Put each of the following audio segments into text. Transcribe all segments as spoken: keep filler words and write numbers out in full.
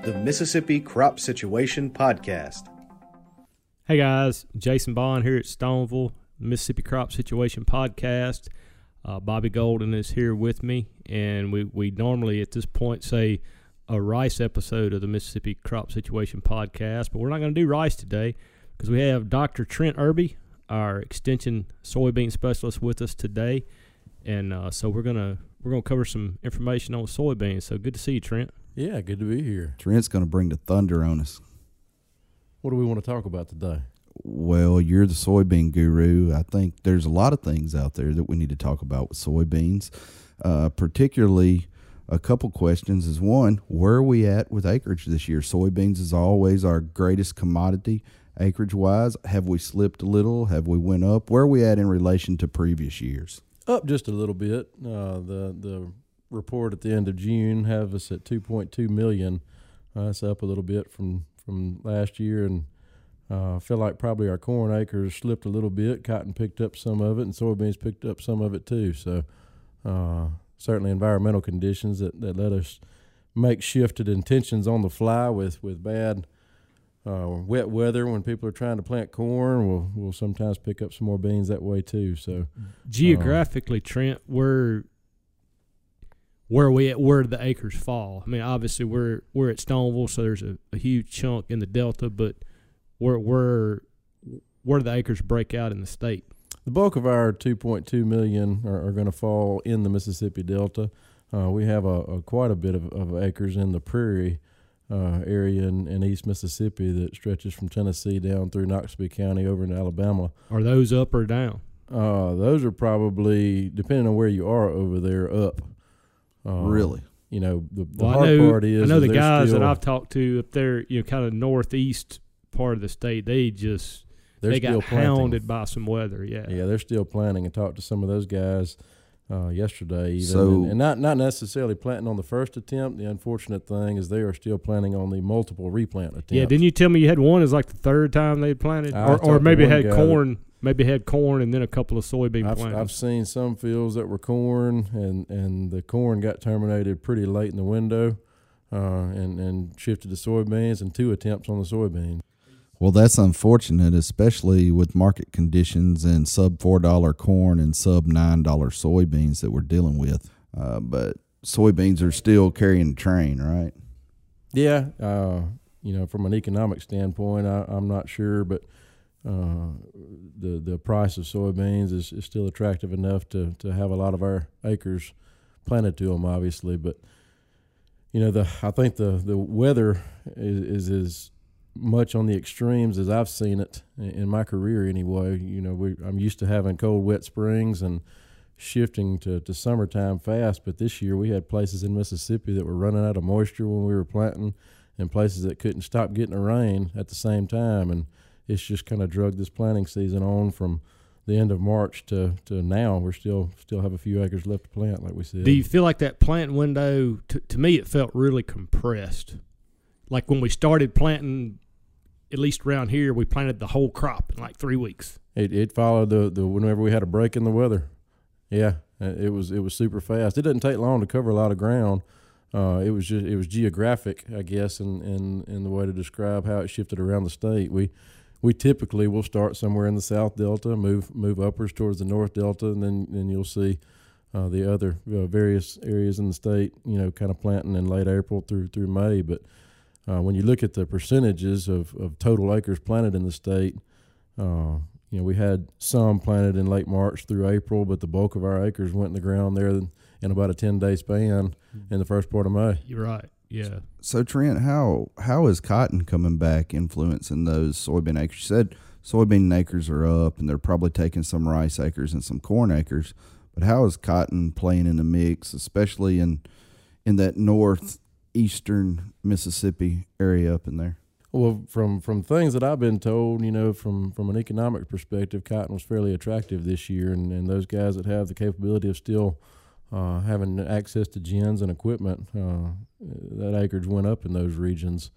the Mississippi Crop Situation Podcast. Hey guys, Jason Bond here at Stoneville, Mississippi Crop Situation Podcast. Uh, Bobby Golden is here with me, and we, we normally at this point say a rice episode of the Mississippi Crop Situation Podcast, but we're not going to do rice today because we have Doctor Trent Irby, our extension soybean specialist, with us today, and uh, so we're gonna we're gonna cover some information on soybeans. So good to see you, Trent. Yeah, good to be here. Trent's going to bring the thunder on us. What do we want to talk about today? Well, you're the soybean guru. I think there's a lot of things out there that we need to talk about with soybeans, uh, particularly a couple questions is one, where are we at with acreage this year? Soybeans is always our greatest commodity acreage-wise. Have we slipped a little? Have we went up? Where are we at in relation to previous years? Up just a little bit. Uh, the the report at the end of June have us at two point two million. Uh, that's up a little bit from, from last year, and uh, I feel like probably our corn acres slipped a little bit. Cotton picked up some of it, and soybeans picked up some of it too. So uh, certainly environmental conditions that, that let us make shifted intentions on the fly with, with bad uh, wet weather when people are trying to plant corn. We'll, we'll sometimes pick up some more beans that way too. So geographically, uh, Trent, we're where we at, where the acres fall. I mean, obviously we're we're at Stoneville, so there's a, a huge chunk in the Delta, but where where where do the acres break out in the state? The bulk of our two point two million are, are going to fall in the Mississippi Delta. Uh, we have a, a quite a bit of, of acres in the prairie uh, area in, in East Mississippi that stretches from Tennessee down through Noxubee County over into Alabama. Are those up or down? Uh, those are probably, depending on where you are over there, up. Uh, really? You know, the, the well, hard I know, part is I know the guys still, that I've talked to up there, you know, kind of northeast part of the state, they just they got hounded by some weather. Yeah, yeah, they're still planting. I talked to some of those guys uh, yesterday, even, so, and, and not not necessarily planting on the first attempt. The unfortunate thing is they are still planting on the multiple replant attempts. Yeah, didn't you tell me you had one is like the third time they planted, I or, or maybe had corn. That, Maybe had corn and then a couple of soybean I've, plants. I've seen some fields that were corn, and, and the corn got terminated pretty late in the window, uh, and, and shifted to soybeans, and two attempts on the soybeans. Well, that's unfortunate, especially with market conditions and sub four dollar corn and sub nine dollar soybeans that we're dealing with. Uh, but soybeans are still carrying the train, right? Yeah, uh, you know, from an economic standpoint, I, I'm not sure, but Uh, the the price of soybeans is, is still attractive enough to, to have a lot of our acres planted to them, obviously. But you know, the I think the, the weather is, is as much on the extremes as I've seen it in, in my career anyway. You know, we I'm used to having cold, wet springs and shifting to, to summertime fast. But this year we had places in Mississippi that were running out of moisture when we were planting, and places that couldn't stop getting the rain at the same time. And it's just kind of drug this planting season on from the end of March to, to now. We're still still have a few acres left to plant, like we said. Do you feel like that plant window, to, to me, it felt really compressed? Like when we started planting, at least around here, we planted the whole crop in like three weeks. It it followed the, the whenever we had a break in the weather. Yeah, it was it was super fast. It doesn't take long to cover a lot of ground. Uh, it was just it was geographic, I guess, in, in, in the way to describe how it shifted around the state. We We typically will start somewhere in the South Delta, move move upwards towards the North Delta, and then then you'll see uh, the other uh, various areas in the state, you know, kind of planting in late April through through May. But uh, when you look at the percentages of, of total acres planted in the state, uh, you know, we had some planted in late March through April, but the bulk of our acres went in the ground there in about a ten-day span in the first part of May. You're right. Yeah. So, Trent, how how is cotton coming back influencing those soybean acres? You said soybean acres are up, and they're probably taking some rice acres and some corn acres. But how is cotton playing in the mix, especially in in that northeastern Mississippi area up in there? Well, from, from things that I've been told, you know, from, from an economic perspective, cotton was fairly attractive this year, and, and those guys that have the capability of still Uh, having access to gens and equipment, uh, that acreage went up in those regions.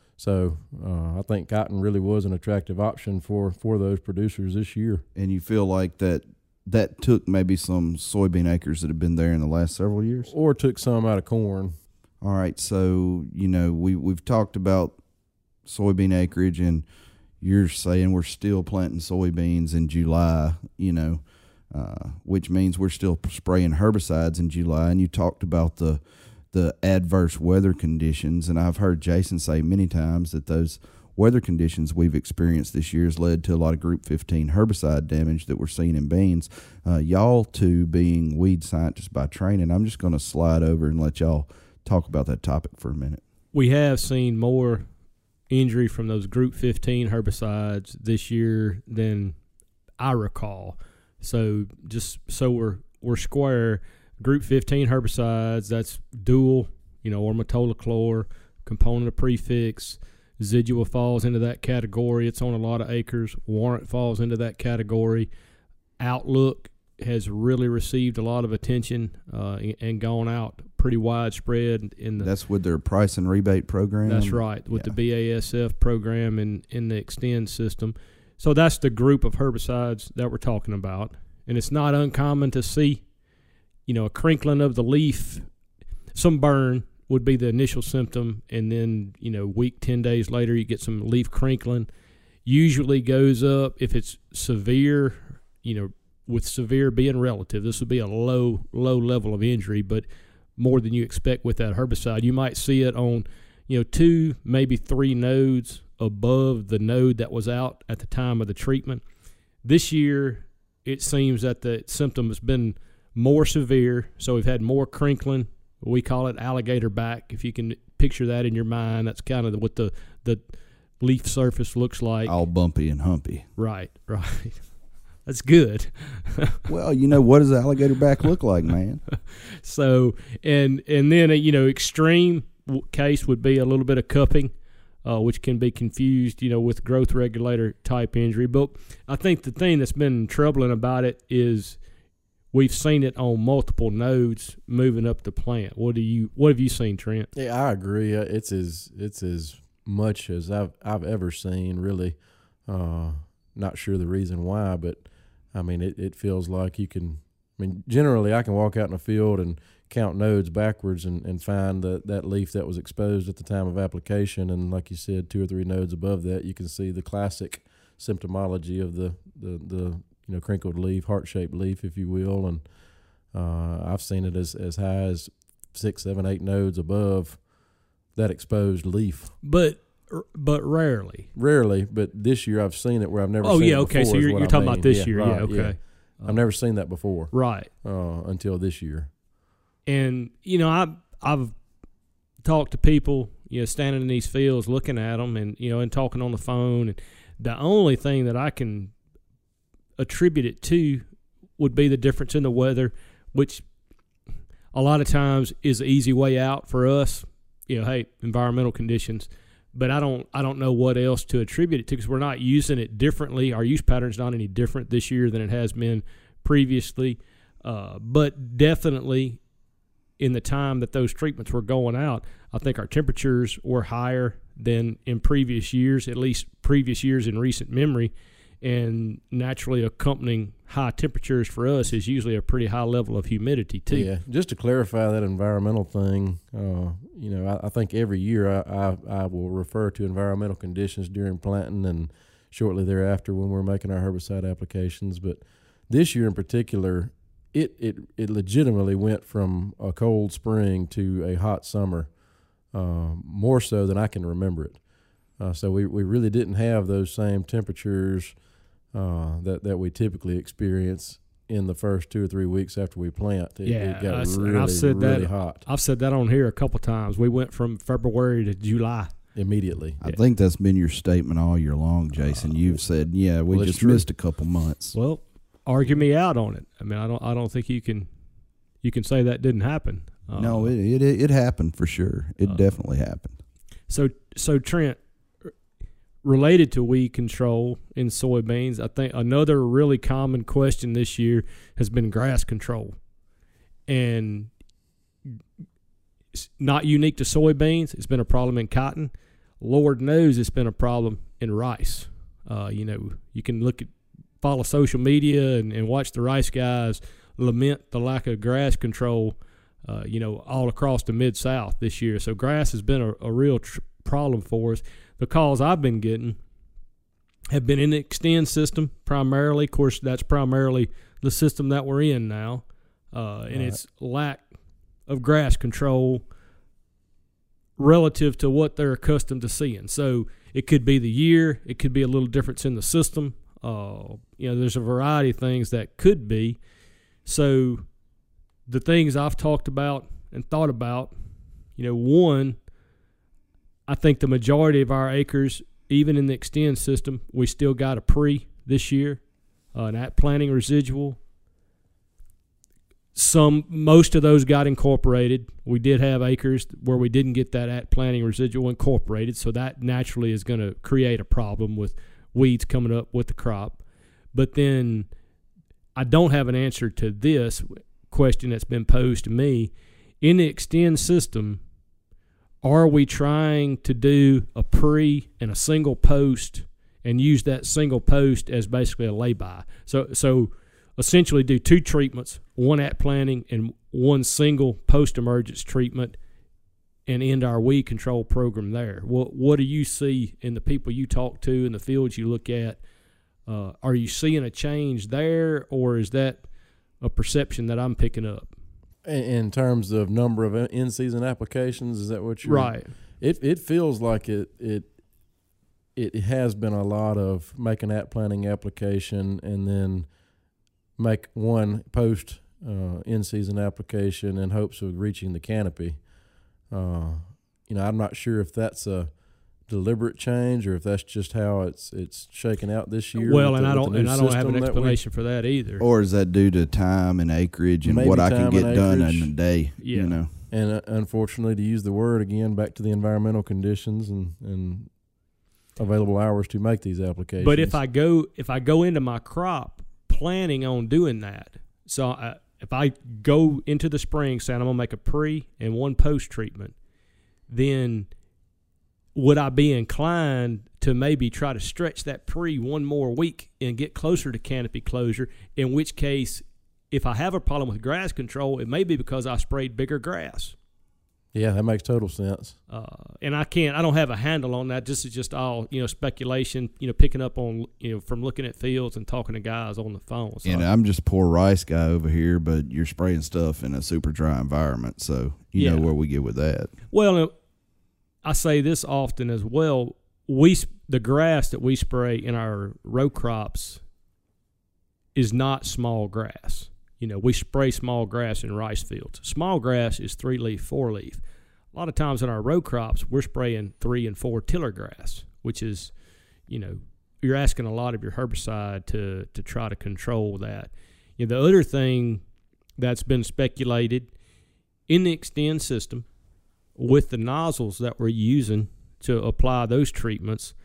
So uh, I think cotton really was an attractive option for, for those producers this year. And you feel like that that took maybe some soybean acres that have been there in the last several years? Or took some out of corn. All right, so you know we we've talked about soybean acreage, and you're saying we're still planting soybeans in July. You know, uh, which means we're still spraying herbicides in July. And you talked about the the adverse weather conditions, and I've heard Jason say many times that those weather conditions we've experienced this year has led to a lot of Group fifteen herbicide damage that we're seeing in beans. Uh, y'all two being weed scientists by training, I'm just going to slide over and let y'all talk about that topic for a minute. We have seen more injury from those Group fifteen herbicides this year than I recall. So just so we're we're square, Group fifteen herbicides, that's dual, you know, ormatolochlor, component of prefix. Zidua falls into that category. It's on a lot of acres. Warrant falls into that category. Outlook has really received a lot of attention uh, and gone out pretty widespread. In the, that's with their price and rebate program? That's right, with yeah. the B A S F program and in the Extend system. So that's the group of herbicides that we're talking about. And it's not uncommon to see, you know, a crinkling of the leaf, some burn would be the initial symptom, and then, you know, week, ten days later, you get some leaf crinkling. Usually goes up if it's severe, you know, with severe being relative. This would be a low, low level of injury, but more than you expect with that herbicide. You might see it on, you know, two, maybe three nodes above the node that was out at the time of the treatment. This year, it seems that the symptom has been more severe, so we've had more crinkling. We call it alligator back. If you can picture that in your mind, that's kind of what the, the leaf surface looks like. All bumpy and humpy. Right, right. That's good. Well, you know, what does alligator back look like, man? So, and and then, a, you know, extreme case would be a little bit of cupping, uh, which can be confused, you know, with growth regulator type injury. But I think the thing that's been troubling about it is we've seen it on multiple nodes moving up the plant. What do you? What have you seen, Trent? Yeah, I agree. Uh, It's as it's as much as I've I've ever seen. Really, uh, not sure the reason why, but I mean, it, it feels like you can. I mean, generally, I can walk out in the field and count nodes backwards and, and find that that leaf that was exposed at the time of application, and like you said, two or three nodes above that, you can see the classic symptomology of the the the. you know, crinkled leaf, heart-shaped leaf, if you will, and uh, I've seen it as, as high as six, seven, eight nodes above that exposed leaf. But but rarely. Rarely, but this year I've seen it where I've never oh, seen yeah, it okay, before. so you're, you're you're talking I mean. about this yeah, year, right, yeah, okay. Yeah. I've never seen that before. Right. Uh, until this year. And, you know, I, I've talked to people, you know, standing in these fields looking at them and, you know, and talking on the phone, and the only thing that I can attribute it to would be the difference in the weather, which a lot of times is the easy way out for us. You know, hey, environmental conditions. But I don't I don't know what else to attribute it to, because we're not using it differently. Our use pattern's not any different this year than it has been previously. Uh, but definitely in the time that those treatments were going out, I think our temperatures were higher than in previous years, at least previous years in recent memory. And naturally accompanying high temperatures for us is usually a pretty high level of humidity too. Yeah, just to clarify that environmental thing, uh, you know, I, I think every year I, I, I will refer to environmental conditions during planting and shortly thereafter when we're making our herbicide applications. But this year in particular, it, it, it legitimately went from a cold spring to a hot summer, uh, more so than I can remember it. Uh, so we, we really didn't have those same temperatures Uh, that, that we typically experience in the first two or three weeks after we plant. It, yeah, it got I, really, I've said really that, hot. I've said that on here a couple times. We went from February to July. Immediately. I think that's been your statement all year long, Jason. Uh, You've said, yeah, we well, just true. missed a couple months. Well, argue me out on it. I mean, I don't I don't think you can you can say that didn't happen. Uh, no, it, it it happened for sure. It uh, definitely happened. So so Trent, related to weed control in soybeans, I think another really common question this year has been grass control. And it's not unique to soybeans. It's been a problem in cotton. Lord knows it's been a problem in rice. Uh, you know, you can look at, follow social media and, and watch the rice guys lament the lack of grass control uh, you know, all across the Mid-South this year. So grass has been a, a real tr- problem for us. The calls I've been getting have been in the Extend system primarily. Of course, that's primarily the system that we're in now, uh, and right. it's lack of grass control relative to what they're accustomed to seeing. So it could be the year. It could be a little difference in the system. Uh, you know, there's a variety of things that could be. So the things I've talked about and thought about, you know, one, I think the majority of our acres, even in the Extend system, we still got a pre this year, uh, an at planting residual. Some, most of those got incorporated. We did have acres where we didn't get that at planting residual incorporated, so that naturally is going to create a problem with weeds coming up with the crop. But then I don't have an answer to this question that's been posed to me. In the Extend system, are we trying to do a pre and a single post and use that single post as basically a lay-by? So, so essentially do two treatments, one at planting and one single post-emergence treatment, and end our weed control program there. What what do you see in the people you talk to, in the fields you look at? Uh, are you seeing a change there, or is that a perception that I'm picking up? In, in terms of number of in-season applications, is that what you're... Right. It it feels like it it it has been a lot of make an at planting application and then make one post uh, in-season application in hopes of reaching the canopy. Uh, you know, I'm not sure if that's a deliberate change or if that's just how it's it's shaken out this year. Well, with and the, I with don't the and new I don't have an system that we- explanation for that either. Or is that due to time and acreage and Maybe what I can time get and done acreage. in a day? Yeah. You know, And uh, unfortunately, to use the word again, back to the environmental conditions and, and available hours to make these applications. But if I go if I go into my crop planning on doing that, so I, if I go into the spring saying I'm gonna make a pre and one post treatment, then would I be inclined to maybe try to stretch that pre one more week and get closer to canopy closure? In which case, if I have a problem with grass control, it may be because I sprayed bigger grass. Yeah, that makes total sense. Uh, and I can't, I don't have a handle on that. This is just all, you know, speculation, you know, picking up on, you know, from looking at fields and talking to guys on the phone. So and I, I'm just poor rice guy over here, but you're spraying stuff in a super dry environment, so you Yeah. know where we get with that. well, I say this often as well. We, the grass that we spray in our row crops is not small grass. You know, we spray small grass in rice fields. Small grass is three leaf, four leaf. A lot of times in our row crops, we're spraying three and four tiller grass, which is, you know, you're asking a lot of your herbicide to to try to control that. You know, the other thing that's been speculated in the Extend system with the nozzles that we're using to apply those treatments,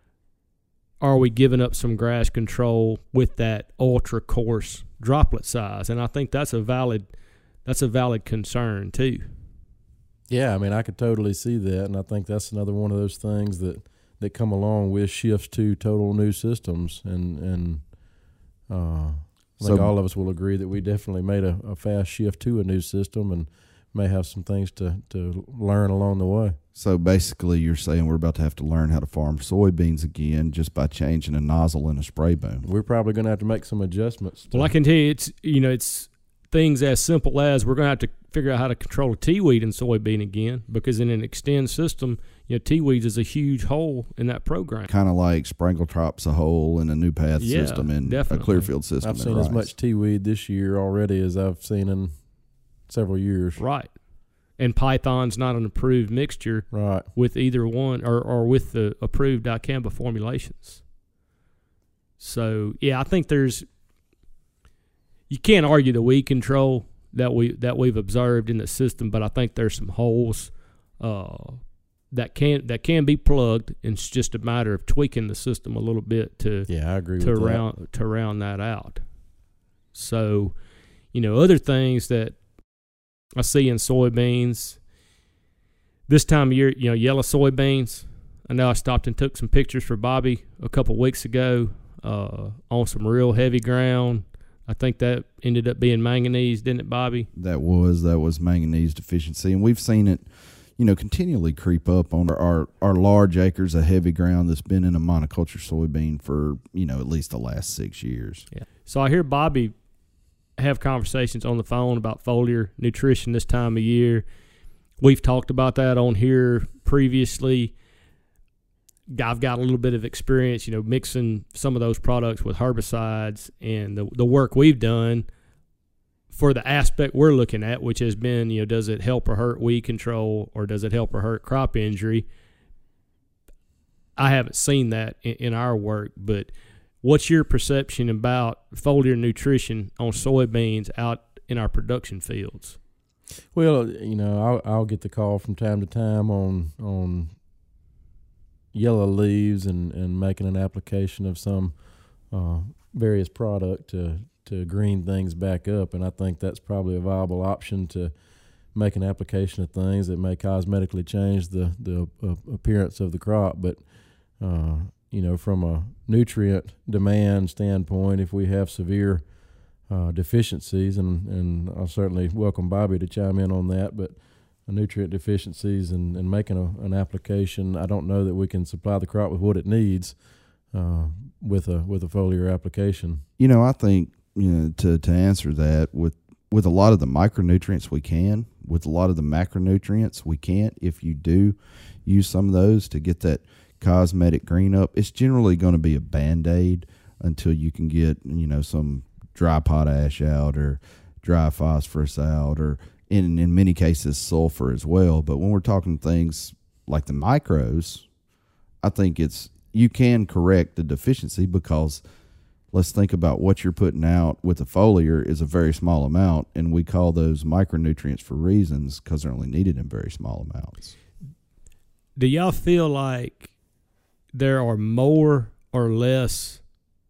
are we giving up some grass control with that ultra coarse droplet size? And I think that's a valid that's a valid concern too. Yeah, I mean, I could totally see that, and I think that's another one of those things that, that come along with shifts to total new systems, and and uh, I think So- all of us will agree that we definitely made a, a fast shift to a new system, and may have some things to, to learn along the way. So basically, you're saying we're about to have to learn how to farm soybeans again just by changing a nozzle in a spray boom. We're probably going to have to make some adjustments. To, Well, I can tell you, it's you know, it's things as simple as we're going to have to figure out how to control a T-weed in soybean again, because in an Extend system, you know, T-weeds is a huge hole in that program. Kind of like Sprangletrops a hole in a new path Yeah, system and definitely. a Clearfield system. I've in seen as rice. much T-weed this year already as I've seen in several years. Right. And Python's not an approved mixture Right. with either one or, or with the approved dicamba formulations. So, yeah, I think there's – you can't argue the weed control that, we, that we've observed in the system, but I think there's some holes uh, that can that can be plugged, and it's just a matter of tweaking the system a little bit to Yeah, I agree to with round that. to round that out. So, you know, other things that I see in soybeans this time of year, you know, yellow soybeans. I know I stopped and took some pictures for Bobby a couple weeks ago uh, on some real heavy ground. I think that ended up being manganese, didn't it, Bobby? That was that was manganese deficiency, and we've seen it, you know, continually creep up on our, our, our large acres of heavy ground that's been in a monoculture soybean for, you know, at least the last six years. Yeah. So I hear Bobby have conversations on the phone about foliar nutrition this time of year. We've talked about that on here previously. I've got a little bit of experience, you know, mixing some of those products with herbicides, and the the work we've done for the aspect we're looking at, which has been, you know, does it help or hurt weed control, or does it help or hurt crop injury? I haven't seen that in, in our work, but what's your perception about foliar nutrition on soybeans out in our production fields? Well, you know, I'll, I'll get the call from time to time on on yellow leaves and, and making an application of some uh, various product to to green things back up, and I think that's probably a viable option to make an application of things that may cosmetically change the the uh, appearance of the crop. But uh, you know, from a nutrient demand standpoint, if we have severe uh, deficiencies, and, and I'll certainly welcome Bobby to chime in on that, but nutrient deficiencies and, and making a, an application, I don't know that we can supply the crop with what it needs uh, with a with a foliar application. You know, I think, you know, to, to answer that, with, with a lot of the micronutrients we can, with a lot of the macronutrients we can't. If you do use some of those to get that cosmetic green up, it's generally going to be a Band-Aid until you can get, you know, some dry potash out or dry phosphorus out, or in, in many cases sulfur as well. But when we're talking things like the micros, I think it's, you can correct the deficiency, because let's think about what you're putting out with a foliar is a very small amount, and we call those micronutrients for reasons, because they're only needed in very small amounts. Do y'all feel like there are more or less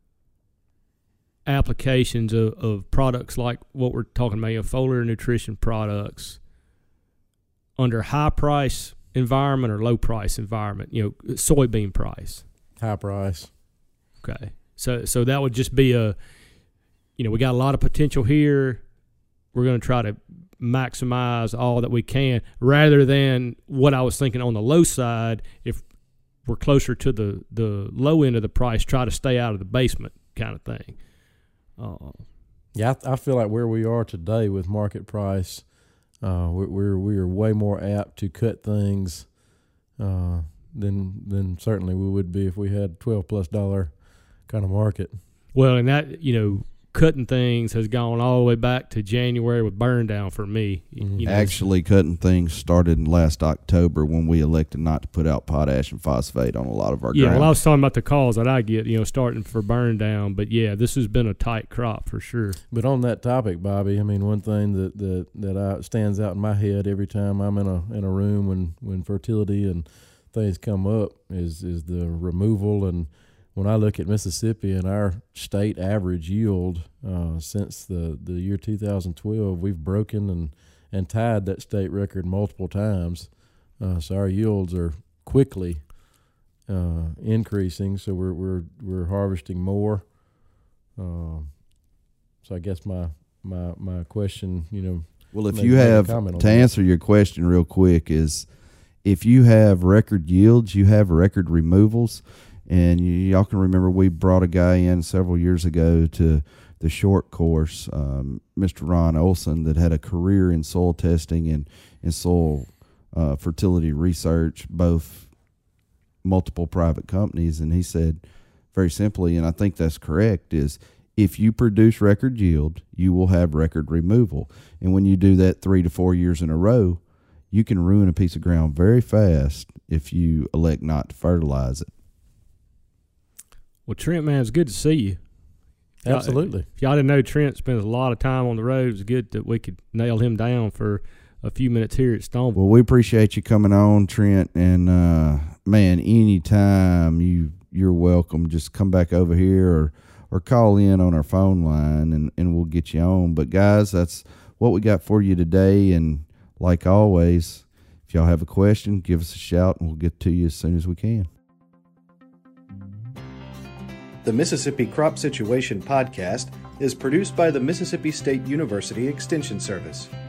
applications of, of products like what we're talking about, you know, foliar nutrition products, under high price environment or low price environment, you know, soybean price? High price. Okay. So so that would just be a, you know, we got a lot of potential here. We're going to try to maximize all that we can, rather than what I was thinking on the low side, if we're closer to the, the low end of the price, try to stay out of the basement kind of thing. Uh, yeah, I, I feel like where we are today with market price, uh, we, we're we are way more apt to cut things uh, than than certainly we would be if we had twelve plus dollar kind of market. Well, and that, you know, cutting things has gone all the way back to January with burn down for me. Mm-hmm. You know, Actually, cutting things started in last October when we elected not to put out potash and phosphate on a lot of our yeah, ground. well, I was talking about the calls that I get, you know, starting for burn down. But, yeah, this has been a tight crop for sure. But on that topic, Bobby, I mean, one thing that that, that I, stands out in my head every time I'm in a in a room when, when fertility and things come up is is the removal. And when I look at Mississippi and our state average yield uh, since the, the year two thousand twelve, we've broken and, and tied that state record multiple times. Uh, so our yields are quickly uh, increasing. So we're we're we're harvesting more. Um, so I guess my my my question, you know, well, if maybe you make a have, comment on to that. answer your question real quick, is if you have record yields, you have record removals. And you, y'all can remember we brought a guy in several years ago to the short course, um, Mister Ron Olson, that had a career in soil testing and, and soil uh, fertility research, both multiple private companies. And he said very simply, and I think that's correct, is if you produce record yield, you will have record removal. And when you do that three to four years in a row, you can ruin a piece of ground very fast if you elect not to fertilize it. Well, Trent, man, it's good to see you. Y'all, Absolutely. if y'all didn't know, Trent spends a lot of time on the road. It's good that we could nail him down for a few minutes here at Stoneville. Well, we appreciate you coming on, Trent, and uh, man, anytime you you're welcome. Just come back over here or or call in on our phone line, and, and we'll get you on. But guys, that's what we got for you today. And like always, if y'all have a question, give us a shout, and we'll get to you as soon as we can. The Mississippi Crop Situation Podcast is produced by the Mississippi State University Extension Service.